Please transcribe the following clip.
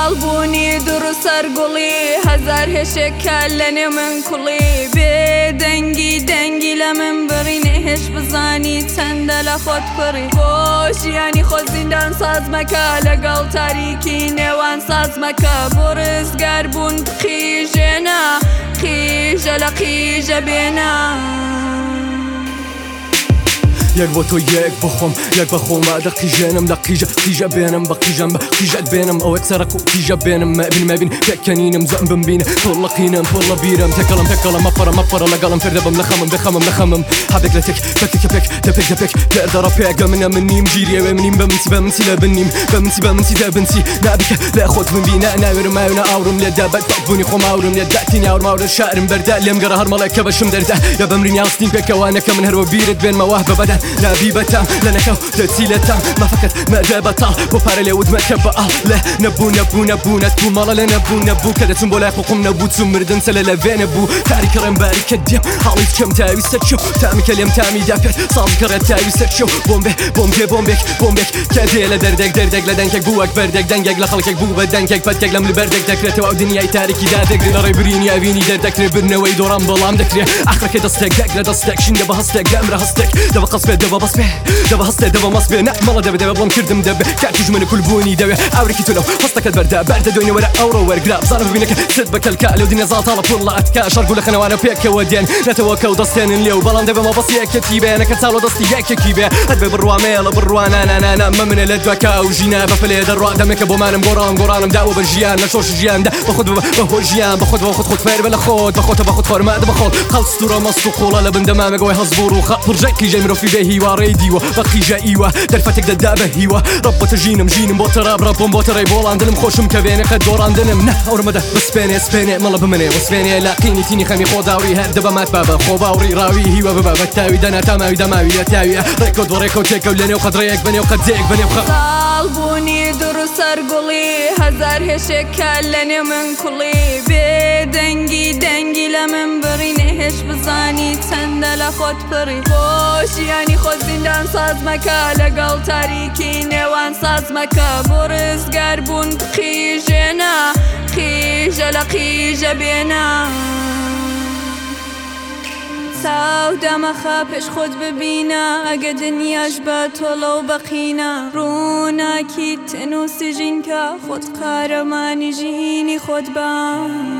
ساڵبوونی دوڕ سەرگوڵی هەزار هێشێکە لەنێ من کوڵی بێ دەنگی لە من بڕینێ هێش بزانی چەندە لە خۆت پڕی بۆ ژیانی خۆت زیندان ساز مەکە لەگەڵ تاریکی نێوان ساز مەکە بۆ ڕزگار بوون قیژێنە قیژە لە قیژە بێنە یەک بۆ تۆ یەک بخۆم یەک بەخۆمە دە قیژێنم لە قیژە بێنم بە قیژەم بە قیژەت بێنم ئەوەک سەرک و قیژە بێنم مەبین پێکەنینم زەم بمبینە پڕ لە قینم پڕ لە بیرم تێکەڵم مەپەڕە لەگەڵم فێر دەبم لە خەمم هەبێک لە تێک پێک دەپێک پێردەڕە پێگە منە من نیم ژیریەوێ منیم بەمنسی لە بنیم بەمنسی دەبنسی نابیکە لە خۆت بمبینە ناوێرم ماوێنە ئاورم لێدا بەدبوونی خۆم ئاورم لێداتی ناور ماورە شارم بەردا لێم گەڕە هەرمەڵێکە بەشم دەردا یا بەمرین یاستین پێکەوانەکە من هەروە بیرت بێنمەوە بەبەدەن نابی بەتام لە نەکەو دەچی لە تام مەفەکەت مەرجە بەتاڵ بۆ پارە لێوت مەکە بەئاڵ لە نەبوونەت بوو مەڵە لە نەبوو کە دەچم بۆ لای خۆم نەبوو چوم مردن سە لە لەوێنە بوو تاریکە ڕێنباریکە دێم هەڵی کەم تاویستە چوو تامیکە لێم تامیدا پێت ساڵکەڕێت تاویستە چوو بۆمبێک کە دێ لە دەردێک لە دەنگێک بوو وەک بەردێک دەنگێک لە خەڵکێک بوو بە دەنگێک پەتێک لەم لەبەردێک دەکرێتەوە ئەو دنیای تاریکیدا دەگرێت لە ڕێبرینی ئاوینی دەردەکرێت برنەوەی دۆڕان بەڵام دەکرێت ئاخرەکە دەستێک دەک لە دەستێک شین دەبە هەستێک دەمرە هەستێک دەبە قەسبێ دەبە بەسبێ دەبە هەستێ دەبە مەسبێ نە مەڵە دەبێ بڵم کردم دەبێ کاتیش منە کولبوونی دەوێ ئاورێکی تۆ لەو هەستەکەت بەردە دوێنێ وەرە ئەوڕۆ وەرگرا بزانە ببینەکە ست بە کەلکا لەو دینە زاتاڵە پڕ لە ئەتکا شەرگ و لە خەنەوانە پێکەوە دێن نەتەوە کەو دەستێنن لێو بەڵام دەبێ مەبەستی یەکێتی بێ نەکە چاڵۆ دەستی یەکێکی بێ هەت بێ بڕوامەیە لە بڕوانانانانە مەمنە لە دوکە ئەو ژینە بەفلێ دەڕوا دەمێکە بۆمانم گۆڕانم داوە بە ژیان نە شۆش ژیاندا بەخۆت بەهۆ ژیان بەخۆت فێر بە لە خۆت بەخۆت خۆرمە بەخۆت خەڵستورە مەست و قوڵە لە بندەمامەگەوەی هەزبوڕ و خەپڕژەی قیژەی مرۆڤی بێ هیوارەی دیوە بە قیژە ئیوە دەرفەتێک دەدا بە هیوە ڕەبەتە ژینم بۆ تەرابڕە بۆم بۆ تەڕێی بۆڵاندنم خۆشم کە وێنەکە دۆڕاندنم نە ئەوڕمەدە بسپێنێ مەڵە بمنێ وسپێنێ لە قینی تینی خەمی خۆداوری هەر دەبەمات بابە خۆ باوڕی ڕاوی هیوە ببە بە تاوی دەنا تاماوی دەماوی لە تاویە ڕێکۆ دۆڕێکۆ تێکە و لەنێو قەدڕەیەک بەنێو قەدێک بەنێو خە ساڵبوونی دوڕ سەرگوڵی هەزار هێشێکە لەنێ من کوڵی بێ دەنگی لە من بڕینێ هێش بزانی چەندە لە خۆت پڕی بۆ ژیانی خۆت زیندان ساز مەکە لەگەڵ تاریکی نێوان ساز مەکە بۆ ڕزگار بوون قیژێنە قیژە لە قیژە بێنە چاو دەمەخە پێش خۆت ببینە ئەگە دنیاش بە تۆڵە و بەقینە ڕووناکی تن و سژینکە خۆت قارەمانی ژینی خۆت بە